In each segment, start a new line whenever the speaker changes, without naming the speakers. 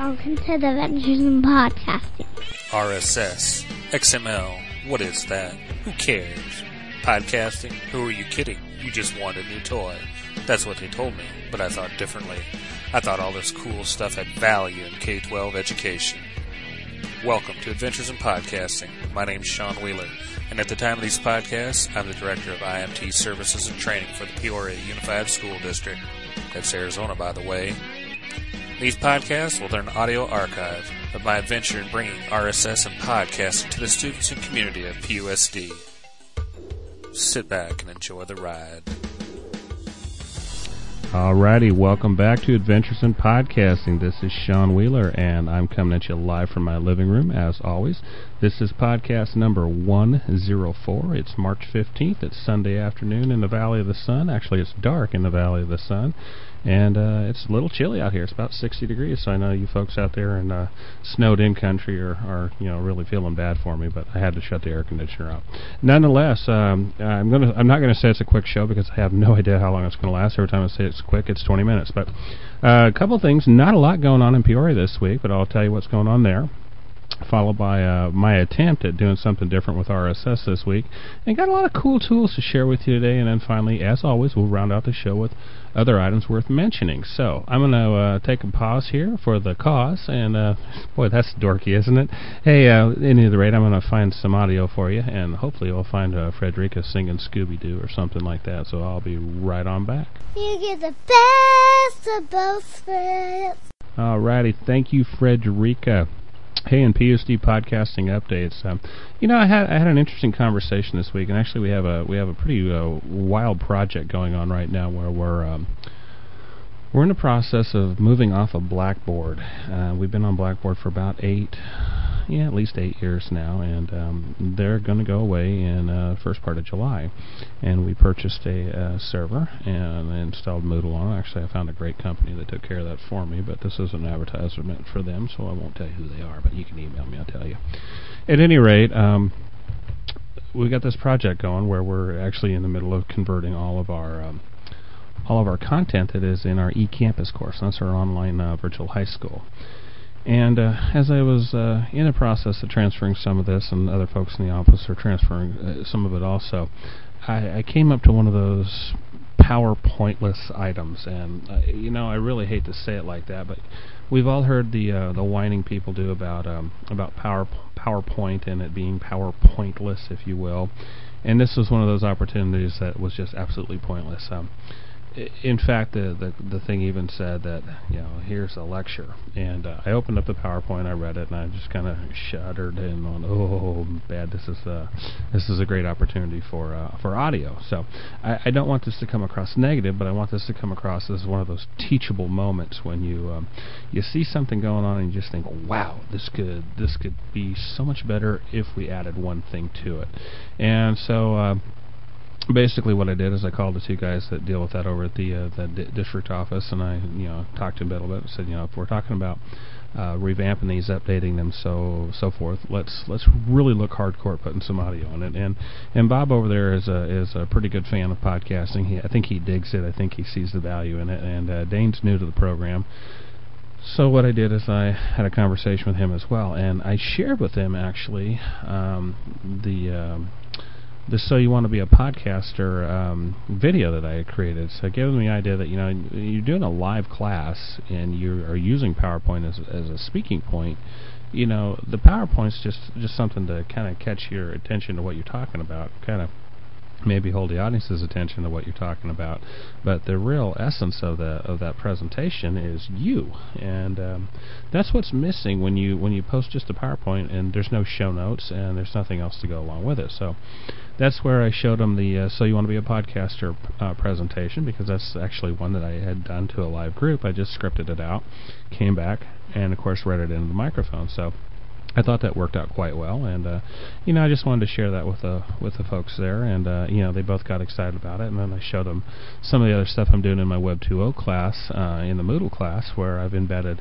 Welcome to the Adventures in Podcasting.
RSS, XML, what is that? Who cares? Podcasting? Who are you kidding? You just want a new toy. That's what they told me, but I thought differently. I thought all this cool stuff had value in K-12 education. Welcome to Adventures in Podcasting. My name's Sean Wheeler, and at the time of these podcasts, I'm the Director of IMT Services and Training for the Peoria Unified School District. That's Arizona, by the way. These podcasts will learn an audio archive of my adventure in bringing RSS and podcasting to the students and community of PUSD. Sit back and enjoy the ride.
Alrighty, welcome back to Adventures in Podcasting. This is Sean Wheeler, and I'm coming at you live from my living room, as always. This is podcast number 104. It's March 15th. It's Sunday afternoon in the Valley of the Sun. Actually, it's dark in the Valley of the Sun, and it's a little chilly out here. It's about 60 degrees, so I know you folks out there in snowed-in country are really feeling bad for me, but I had to shut the air conditioner out. Nonetheless, I'm not going to say it's a quick show because I have no idea how long it's going to last. Every time I say it's quick, it's 20 minutes. But a couple of things. Not a lot going on in Peoria this week, but I'll tell you what's going on there. Followed by my attempt at doing something different with RSS this week. And got a lot of cool tools to share with you today. And then finally, as always, we'll round out the show with other items worth mentioning. So I'm going to take a pause here for the cause. And, boy, that's dorky, isn't it? Hey, at any rate, I'm going to find some audio for you. And hopefully we'll find Frederica singing Scooby-Doo or something like that. So I'll be right on back.
You get the best of both worlds.
Alrighty, thank you, Frederica. Hey, in PSD podcasting updates, I had an interesting conversation this week, and actually we have a pretty wild project going on right now where we're in the process of moving off of Blackboard. We've been on Blackboard for about at least 8 years now, and they're going to go away in the first part of July. And we purchased a server and installed Moodle on it. Actually, I found a great company that took care of that for me, but this is an advertisement for them, so I won't tell you who they are, but you can email me, I'll tell you. At any rate, we got this project going where we're actually in the middle of converting all of our content that is in our eCampus course. That's our online virtual high school. And as I was in the process of transferring some of this, and other folks in the office are transferring some of it also, I came up to one of those PowerPointless items. And, I really hate to say it like that, but we've all heard the whining people do about PowerPoint and it being PowerPointless, if you will. And this was one of those opportunities that was just absolutely pointless. In fact, the thing even said that, here's a lecture. And I opened up the PowerPoint, I read it, and I just kind of shuddered and went, oh, bad, this is a great opportunity for audio. So I don't want this to come across negative, but I want this to come across as one of those teachable moments when you see something going on and you just think, wow, this could be so much better if we added one thing to it. And so basically what I did is I called the two guys that deal with that over at the district office, and I talked to them a little bit and said, if we're talking about revamping these, updating them, so forth, let's really look hardcore at putting some audio in it. And Bob over there is a pretty good fan of podcasting. I think he digs it. I think he sees the value in it. And Dane's new to the program. So what I did is I had a conversation with him as well, and I shared with him actually the So You Want to Be a Podcaster video that I had created. So it gave them the idea that, you're doing a live class and you are using PowerPoint as a speaking point. The PowerPoint's just something to kind of catch your attention to what you're talking about, kind of maybe hold the audience's attention to what you're talking about, but the real essence of that presentation is you, and that's what's missing when you post just a PowerPoint and there's no show notes and there's nothing else to go along with it. So that's where I showed them the So You Want to Be a Podcaster presentation, because that's actually one that I had done to a live group. I just scripted it out, came back, and of course read it into the microphone. So I thought that worked out quite well, and I just wanted to share that with the folks there, and they both got excited about it. And then I showed them some of the other stuff I'm doing in my Web 2.0 class, in the Moodle class, where I've embedded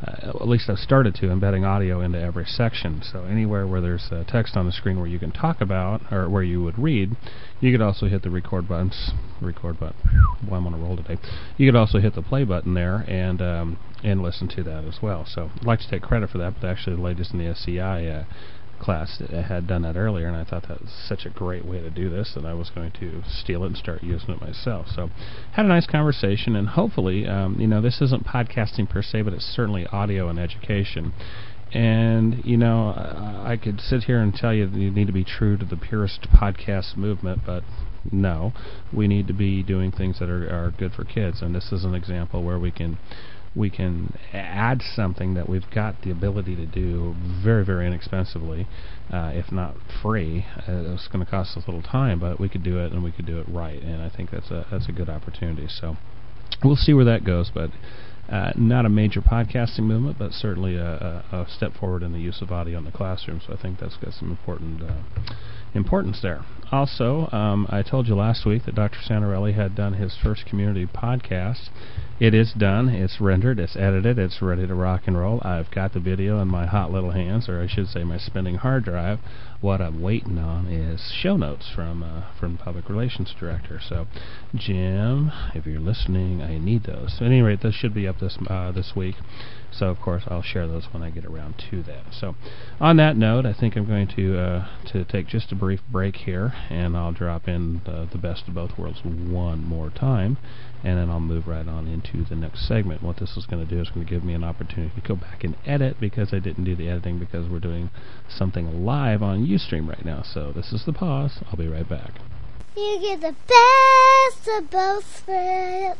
at least I've started to, embedding audio into every section. So anywhere where there's text on the screen where you can talk about, or where you would read, you could also hit the record button. Boy, I'm on a roll today. You could also hit the play button there and listen to that as well. So I'd like to take credit for that, but actually the ladies in the SCI class had done that earlier, and I thought that was such a great way to do this that I was going to steal it and start using it myself. So had a nice conversation, and hopefully, this isn't podcasting per se, but it's certainly audio and education. And, I could sit here and tell you that you need to be true to the purest podcast movement, but no, we need to be doing things that are good for kids, and this is an example where we can add something that we've got the ability to do very, very inexpensively, if not free. It's going to cost us a little time, but we could do it, and we could do it right, and I think that's a good opportunity. So we'll see where that goes, but not a major podcasting movement, but certainly a step forward in the use of audio in the classroom, so I think that's got some importance there. Also, I told you last week that Dr. Santarelli had done his first community podcast. It is done, it's rendered, it's edited, it's ready to rock and roll. I've got the video in my hot little hands, or I should say my spinning hard drive. What I'm waiting on is show notes from the Public Relations Director. So, Jim, if you're listening, I need those. So at any rate, those should be up this week. So, of course, I'll share those when I get around to that. So, on that note, I think I'm going to take just a brief break here, and I'll drop in the best of both worlds one more time, and then I'll move right on into the next segment. What this is going to do is going to give me an opportunity to go back and edit, because I didn't do the editing because we're doing something live on Ustream right now. So, this is the pause. I'll be right back.
You get the best of both worlds.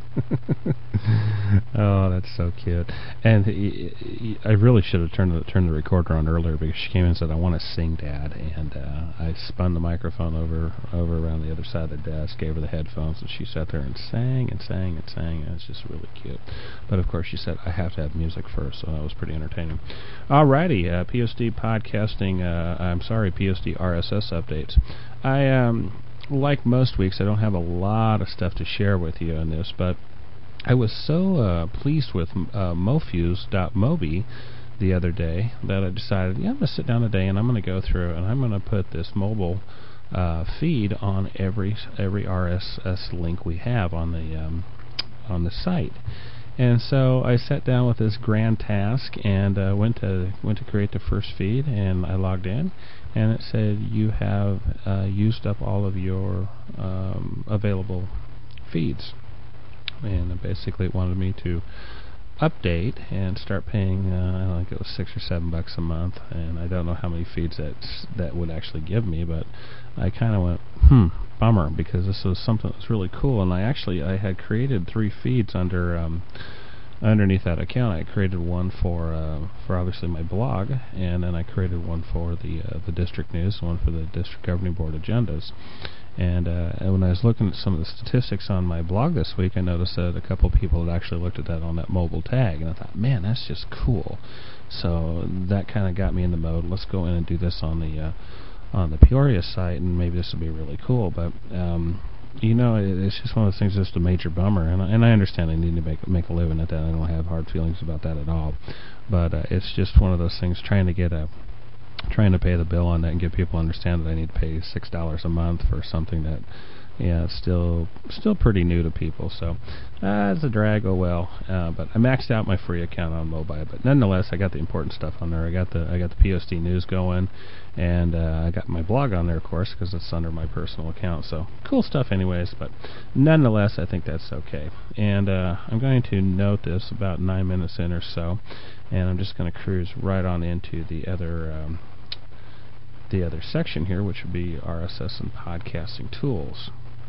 Oh, that's so cute. And I really should have turned the recorder on earlier, because she came in and said, "I want to sing, Dad." And I spun the microphone over around the other side of the desk, gave her the headphones, and she sat there and sang and sang and sang. And it's just really cute. But of course, she said, "I have to have music first," so that was pretty entertaining. Alrighty, PSD podcasting. PSD RSS updates. Like most weeks, I don't have a lot of stuff to share with you on this, but I was so pleased with mofuse.mobi the other day that I decided, I'm going to sit down today and I'm going to go through and I'm going to put this mobile feed on every RSS link we have on the site. And so I sat down with this grand task and went to create the first feed, and I logged in, and it said you have used up all of your available feeds. And basically it wanted me to update and start paying, I think it was $6 or $7 a month, and I don't know how many feeds that would actually give me, but I kind of went, bummer, because this was something that was really cool, and I had created 3 feeds underneath that account. I created one for obviously my blog, and then I created one for the district news, one for the district governing board agendas. And when I was looking at some of the statistics on my blog this week, I noticed that a couple of people had actually looked at that on that mobile tag, and I thought, man, that's just cool. So that kind of got me in the mode. Let's go in and do this on the Peoria site, and maybe this will be really cool. But it's just one of those things. Just a major bummer, and I understand I need to make a living at that. I don't have hard feelings about that at all. But it's just one of those things. Trying to pay the bill on that and get people to understand that I need to pay $6 a month for something that, it's still pretty new to people. So it's a drag. Oh well. But I maxed out my free account on mobile. But nonetheless, I got the important stuff on there. I got the PSD news going, and I got my blog on there, of course, because it's under my personal account. So cool stuff, anyways. But nonetheless, I think that's okay. And I'm going to note this about 9 minutes in or so, and I'm just going to cruise right on into the other section here, which would be RSS and podcasting tools.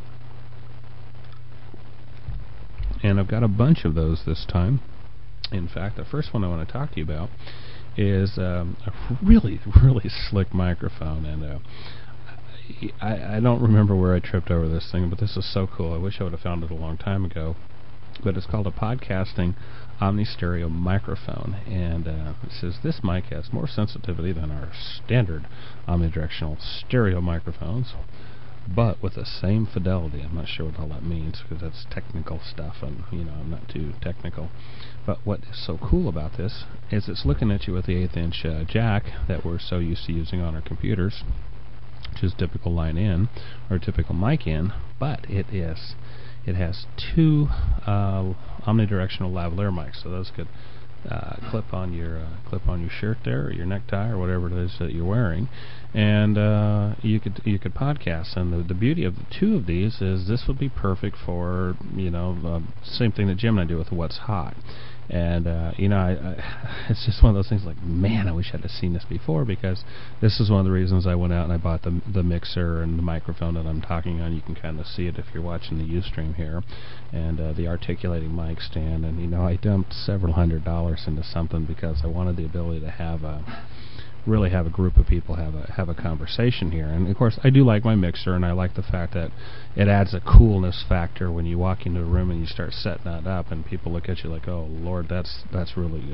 And I've got a bunch of those this time. In fact, the first one I want to talk to you about is a really, really slick microphone. And I don't remember where I tripped over this thing, but this is so cool. I wish I would have found it a long time ago. But it's called a podcasting omni-stereo microphone, and it says this mic has more sensitivity than our standard omnidirectional stereo microphones, but with the same fidelity. I'm not sure what all that means because that's technical stuff, and I'm not too technical. But what is so cool about this is it's looking at you with the 1/8-inch jack that we're so used to using on our computers, which is typical line in or typical mic in, but it has two omnidirectional lavalier mics, so those could clip on your shirt there, or your necktie, or whatever it is that you're wearing, and you could podcast. And the beauty of the two of these is this would be perfect for same thing that Jim and I do with What's Hot. And it's just one of those things like, man, I wish I'd have seen this before, because this is one of the reasons I went out and I bought the mixer and the microphone that I'm talking on. You can kind of see it if you're watching the Ustream here, and the articulating mic stand. And I dumped several $100s into something because I wanted the ability to really have a group of people have a conversation here. And of course I do like my mixer, and I like the fact that it adds a coolness factor when you walk into a room and you start setting that up and people look at you like, oh Lord, that's really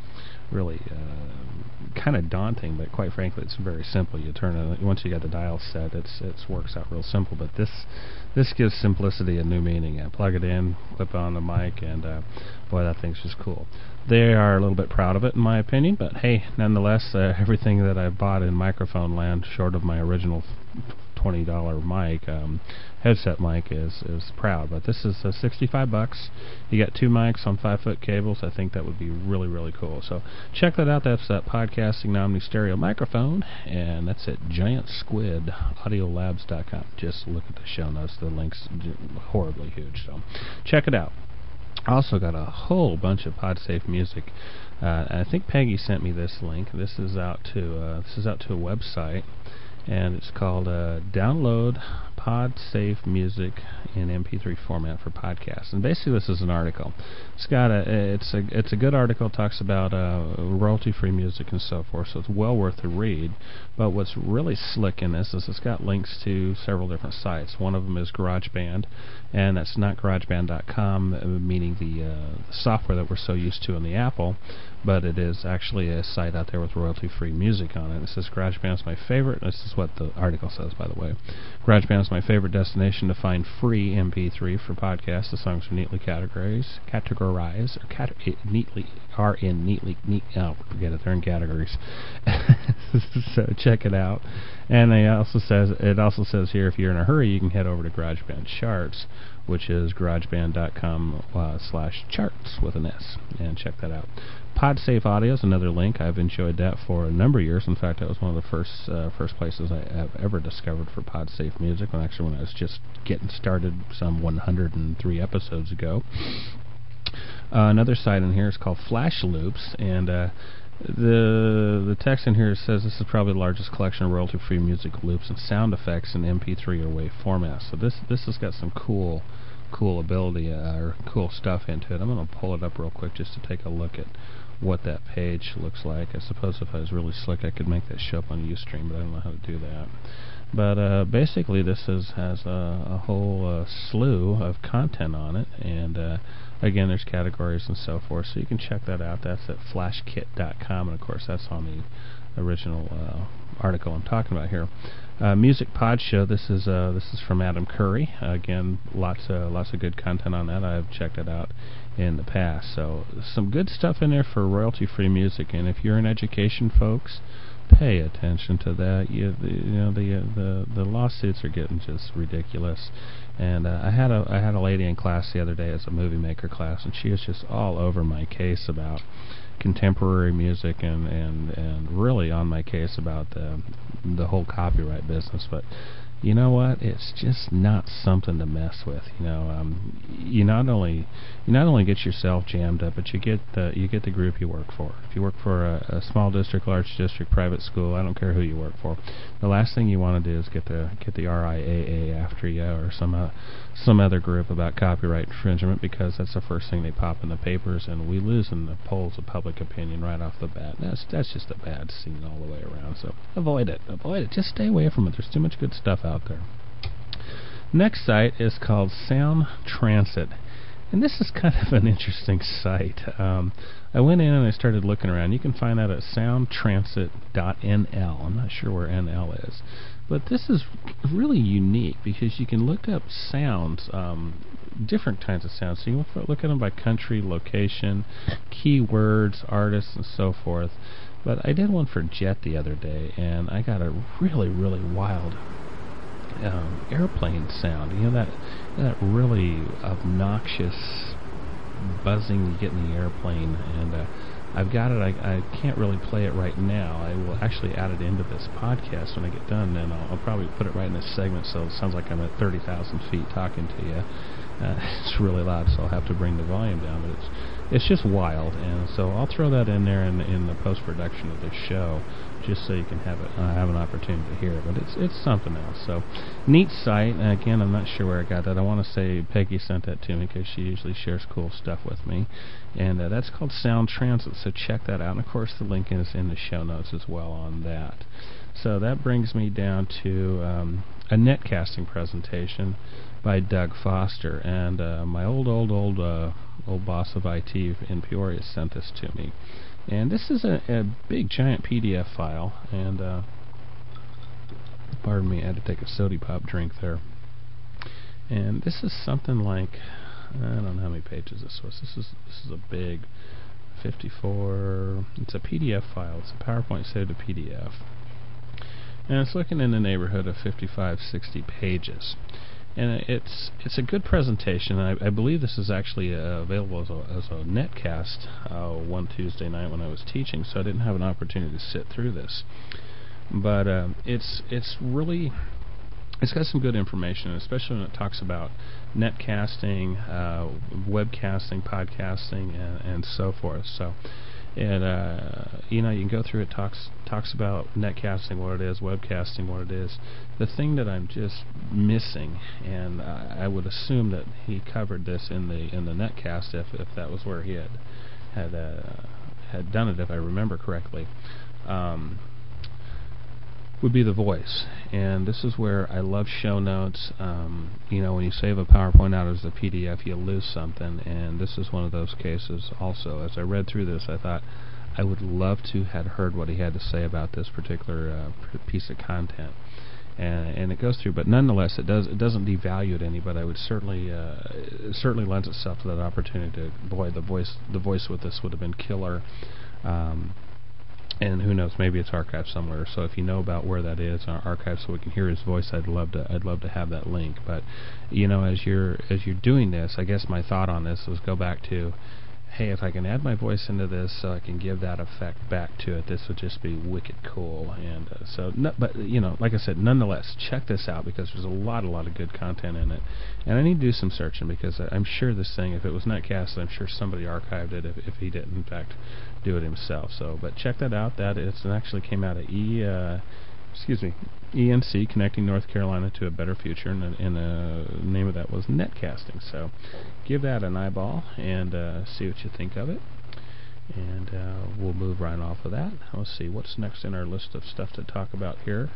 kind of daunting. But quite frankly, it's very simple. You turn it, once you got the dial set, it works out real simple. But this gives simplicity a new meaning. Plug it in, clip on the mic, and boy, that thing's just cool. They are a little bit proud of it, in my opinion, but hey, nonetheless, everything that I bought in microphone land, short of my original $20 mic, headset mic, is proud. But this is $65. You got 2 mics on 5-foot cables. I think that would be really, really cool. So check that out. That's that Podcasting Omni Stereo microphone, and that's at GiantSquidAudiolabs.com. Just look at the show notes. The link's horribly huge, so check it out. Also got a whole bunch of PodSafe music. I think Peggy sent me this link. This is out to a website, and it's called Download PodSafe Music in MP3 format for podcasts. And basically, this is an article. It's a good article. It talks about royalty-free music and so forth. So it's well worth the read. But what's really slick in this is it's got links to several different sites. One of them is GarageBand, and that's not GarageBand.com, meaning the software that we're so used to in the Apple, but it is actually a site out there with royalty-free music on it. It says GarageBand's my favorite. This is what the article says, by the way. GarageBand's my favorite destination to find free MP3 for podcasts. The songs are neatly categorized, forget it, they're in categories. So check it out. And it also says here, if you're in a hurry, you can head over to GarageBand Charts, which is garageband.com/charts with an S, and check that out. PodSafe Audio is another link. I've enjoyed that for a number of years. In fact, that was one of the first places I have ever discovered for PodSafe music, when I was just getting started some 103 episodes ago. Another site in here is called Flash Loops, and the text in here says this is probably the largest collection of royalty-free music loops and sound effects in MP3 or WAV formats. So this has got some cool ability or cool stuff into it. I'm going to pull it up real quick just to take a look at what that page looks like. I suppose if I was really slick, I could make that show up on Ustream, but I don't know how to do that. But basically, this has a whole slew of content on it, and again, there's categories and so forth, so you can check that out. That's at flashkit.com, and of course, that's on the original article I'm talking about here. Music Pod Show. This is from Adam Curry. Again, lots of good content on that. I've checked it out in the past. So some good stuff in there for royalty-free music. And if you're in education, folks, pay attention to that. The lawsuits are getting just ridiculous. And I had a lady in class the other day as a movie maker class, and she was just all over my case about contemporary music and really on my case about the whole copyright business. But you know what? It's just not something to mess with. You not only get yourself jammed up, but you get the group you work for. If you work for a small district, large district, private school, I don't care who you work for, the last thing you want to do is get the RIAA after you, or some other group about copyright infringement, because that's the first thing they pop in the papers, and we lose in the polls of public opinion right off the bat. That's just a bad scene all the way around. So avoid it. Just stay away from it. There's too much good stuff out there. Next site is called Sound Transit, And this is kind of an interesting site. I went in and I started looking around. You can find that at soundtransit.nl. I'm not sure where NL is. But this is really unique because you can look up sounds, different kinds of sounds. So you can look at them by country, location, keywords, artists, and so forth. But I did one for Jet the other day, and I got a really, really wild airplane sound. You know, that really obnoxious buzzing you get in the airplane, and I've got it. I can't really play it right now. I will actually add it into this podcast when I get done, and I'll probably put it right in this segment so it sounds like I'm at 30,000 feet talking to you. It's really loud, so I'll have to bring the volume down, but it's just wild, and so I'll throw that in there in the post-production of this show, just so you can have an opportunity to hear it. But it's something else. So neat site. And again, I'm not sure where I got that. I want to say Peggy sent that to me because she usually shares cool stuff with me, and that's called Sound Transit. So check that out. And of course, the link is in the show notes as well on that. So that brings me down to a netcasting presentation by Doug Foster, and my old boss of IT in Peoria sent this to me. And this is a big giant PDF file, and pardon me, I had to take a soda pop drink there. And this is something like, I don't know how many pages this was. This is a big 54. It's a PDF file. It's a PowerPoint saved to PDF, and it's looking in the neighborhood of 55-60 pages. And it's a good presentation. I believe this is actually available as a netcast one Tuesday night when I was teaching, so I didn't have an opportunity to sit through this. But it's got some good information, especially when it talks about netcasting, webcasting, podcasting, and so forth. So. And you can go through it. Talks about netcasting, what it is, webcasting, what it is. The thing that I'm just missing, and I would assume that he covered this in the netcast if that was where he had done it, if I remember correctly, would be the voice. And this is where I love show notes. When you save a PowerPoint out as a PDF, you lose something, and this is one of those cases also. As I read through this, I thought I would love to have heard what he had to say about this particular piece of content. And it goes through, but nonetheless, it doesn't devalue it any. But I would certainly it certainly lends itself to that opportunity to, boy, the voice with this would have been killer. And who knows, maybe it's archived somewhere. So if you know about where that is, archived, so we can hear his voice, I'd love to have that link. But as you're doing this, I guess my thought on this was go back to, hey, if I can add my voice into this, so I can give that effect back to it, this would just be wicked cool. And but like I said, nonetheless, check this out because there's a lot of good content in it. And I need to do some searching because I'm sure this thing, if it was netcast, I'm sure somebody archived it if he didn't, in fact, do it himself. So, but check that out. It actually came out of ENC, Connecting North Carolina to a Better Future, and the name of that was Netcasting. So give that an eyeball and see what you think of it. And we'll move right off of that. Let's see, what's next in our list of stuff to talk about here?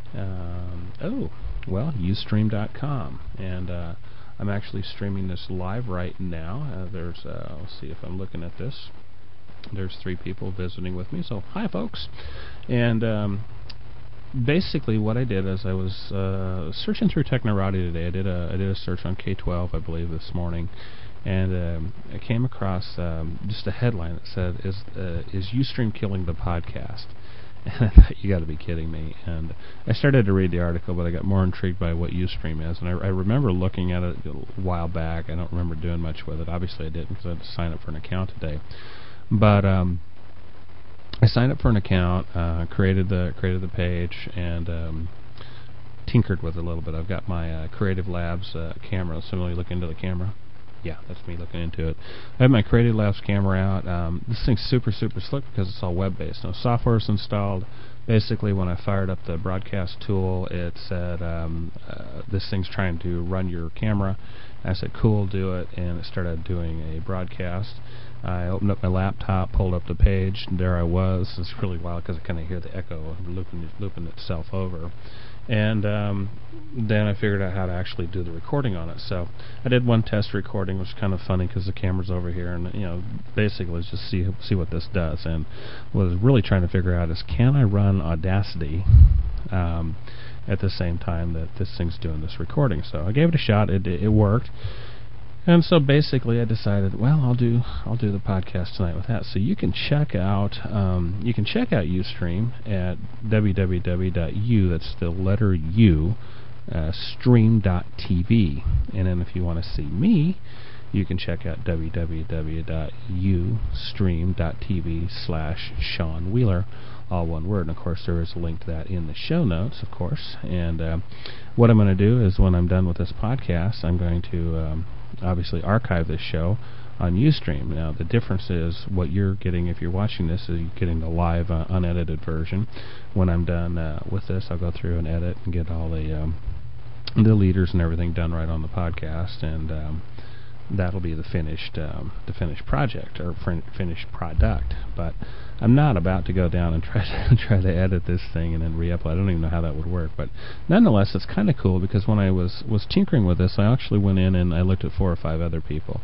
Ustream.com. And I'm actually streaming this live right now. Let's see if I'm looking at this. There's 3 people visiting with me, so hi, folks. And basically what I did is I was searching through Technorati today. I did a search on K12, I believe, this morning, and I came across just a headline that said, "Is Ustream killing the podcast?" And I thought, you got to be kidding me. And I started to read the article, but I got more intrigued by what Ustream is. And I remember looking at it a while back. I don't remember doing much with it. Obviously, I didn't because I had to sign up for an account today. But I signed up for an account, created the page, and tinkered with it a little bit. I've got my Creative Labs camera. Similarly, look into the camera. Yeah, that's me looking into it. I have my Creative Labs camera out. This thing's super slick because it's all web-based. No software is installed. Basically, when I fired up the broadcast tool, it said, this thing's trying to run your camera. I said, cool, do it, and it started doing a broadcast. I opened up my laptop, pulled up the page, and there I was. It's really wild because I kind of hear the echo looping itself over. And then I figured out how to actually do the recording on it. So I did one test recording, which was kind of funny because the camera's over here, and basically just see what this does. And what I was really trying to figure out is, can I run Audacity at the same time that this thing's doing this recording? So I gave it a shot. It worked. And so basically I decided, well, I'll do the podcast tonight with that. So you can check out Ustream at www.u, that's the letter U, stream.tv. And then if you want to see me, you can check out www.ustream.tv/Sean Wheeler, all one word. And of course there is a link to that in the show notes, of course. And what I'm going to do is, when I'm done with this podcast, I'm going to obviously archive this show on Ustream. Now the difference is, what you're getting if you're watching this is you're getting the live unedited version. When I'm done with this, I'll go through and edit and get all the leaders and everything done right on the podcast, and that'll be the finished project, or finished product. But I'm not about to go down and try to edit this thing and then re-upload. I don't even know how that would work, but nonetheless, it's kind of cool, because when I was tinkering with this, I actually went in and I looked at 4 or 5 other people.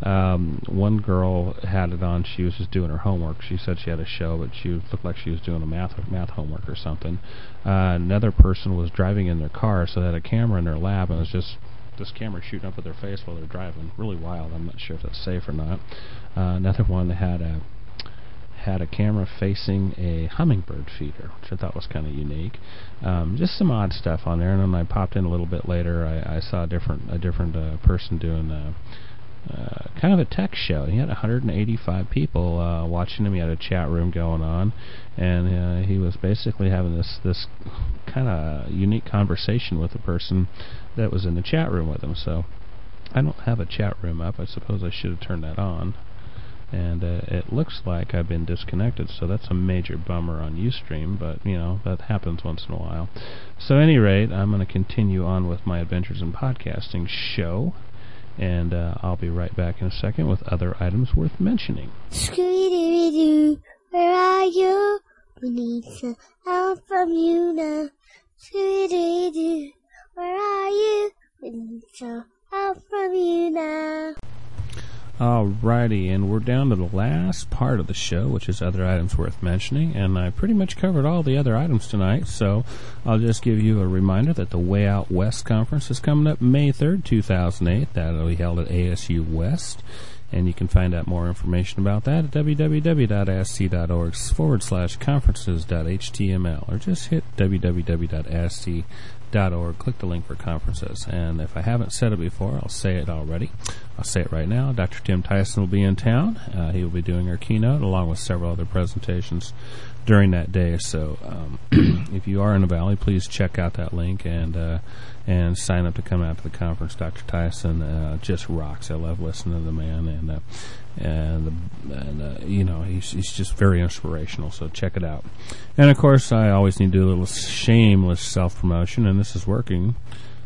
One girl had it on. She was just doing her homework. She said she had a show, but she looked like she was doing a math homework or something. Another person was driving in their car, so they had a camera in their lap, and it was just this camera shooting up at their face while they're driving. Really wild. I'm not sure if that's safe or not. Another one had a camera facing a hummingbird feeder, which I thought was kind of unique. Just some odd stuff on there. And then I popped in a little bit later. I saw a different person doing kind of a tech show. He had 185 people watching him. He had a chat room going on, and he was basically having this kind of unique conversation with the person that was in the chat room with him. So I don't have a chat room up. I suppose I should have turned that on. And it looks like I've been disconnected, so that's a major bummer on Ustream, but that happens once in a while. So at any rate, I'm going to continue on with my Adventures in Podcasting show, and I'll be right back in a second with other items worth mentioning.
Scooby-Doo, where are you? We need some help from you now. Scooby-Doo, where are you? We need some help from you now.
Alrighty, and we're down to the last part of the show, which is other items worth mentioning, and I pretty much covered all the other items tonight, so I'll just give you a reminder that the Way Out West Conference is coming up May 3rd, 2008. That'll be held at ASU West, and you can find out more information about that at www.asc.org/conferences.html, or just hit www.asc.org. Click the link for conferences. And if I haven't said it before, I'll say it already. I'll say it right now. Dr. Tim Tyson will be in town. He will be doing our keynote along with several other presentations during that day. So if you are in the Valley, please check out that link and sign up to come out to the conference. Dr. Tyson just rocks. I love listening to the man, and he's just very inspirational. So check it out. And of course, I always need to do a little shameless self-promotion, and this is working.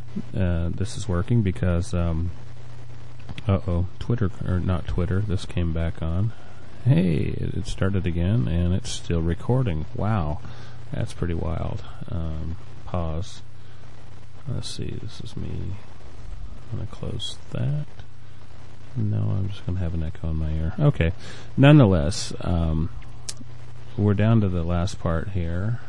Because Twitter, or not Twitter, this came back on. Hey, it started again, and it's still recording. Wow, that's pretty wild. Pause. Let's see, this is me. I'm going to close that. No, I'm just going to have an echo in my ear. Okay. Nonetheless, we're down to the last part here.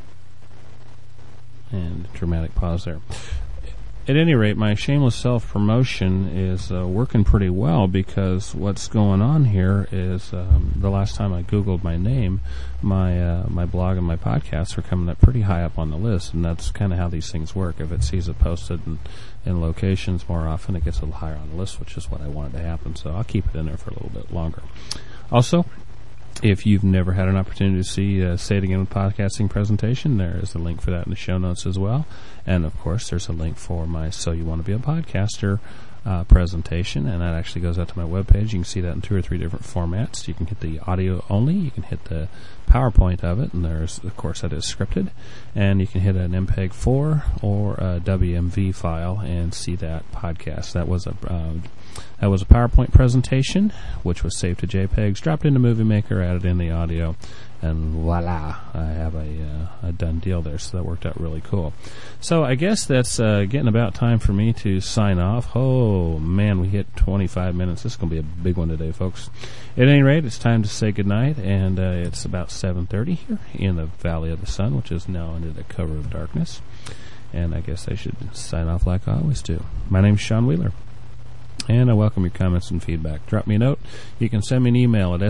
And dramatic pause there. At any rate, my shameless self-promotion is working pretty well, because what's going on here is the last time I Googled my name, my blog and my podcasts are coming up pretty high up on the list, and that's kind of how these things work. If it sees it posted in locations more often, it gets a little higher on the list, which is what I wanted to happen, so I'll keep it in there for a little bit longer. Also, if you've never had an opportunity to see Say It Again with Podcasting presentation, there is a link for that in the show notes as well. And, of course, there's a link for my So You Want to Be a Podcaster presentation, and that actually goes out to my webpage. You can see that in 2 or 3 different formats. You can hit the audio only, you can hit the PowerPoint of it, and there's, of course, that is scripted, and you can hit an MPEG-4 or a WMV file and see that podcast. That was That was a PowerPoint presentation, which was saved to JPEGs, dropped into Movie Maker, added in the audio, and voila, I have a done deal there. So that worked out really cool. So I guess that's getting about time for me to sign off. Oh, man, we hit 25 minutes. This is going to be a big one today, folks. At any rate, it's time to say goodnight, and it's about 7:30 here in the Valley of the Sun, which is now under the cover of darkness. And I guess I should sign off like I always do. My name's Sean Wheeler, and I welcome your comments and feedback. Drop me a note. You can send me an email at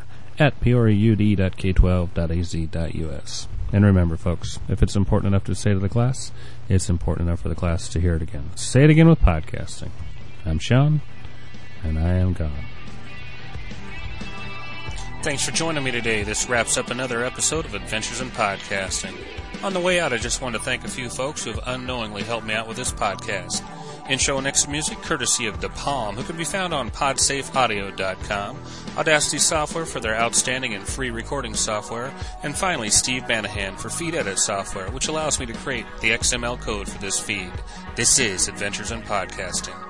sWheeler@peoriaud.k12.az.us. And remember, folks, if it's important enough to say to the class, it's important enough for the class to hear it again. Say it again with podcasting. I'm Sean, and I am gone.
Thanks for joining me today. This wraps up another episode of Adventures in Podcasting. On the way out, I just want to thank a few folks who have unknowingly helped me out with this podcast. Intro and extra music courtesy of Da Palm, who can be found on podsafeaudio.com, Audacity Software for their outstanding and free recording software, and finally Steve Banahan for feed edit software, which allows me to create the XML code for this feed. This is Adventures in Podcasting.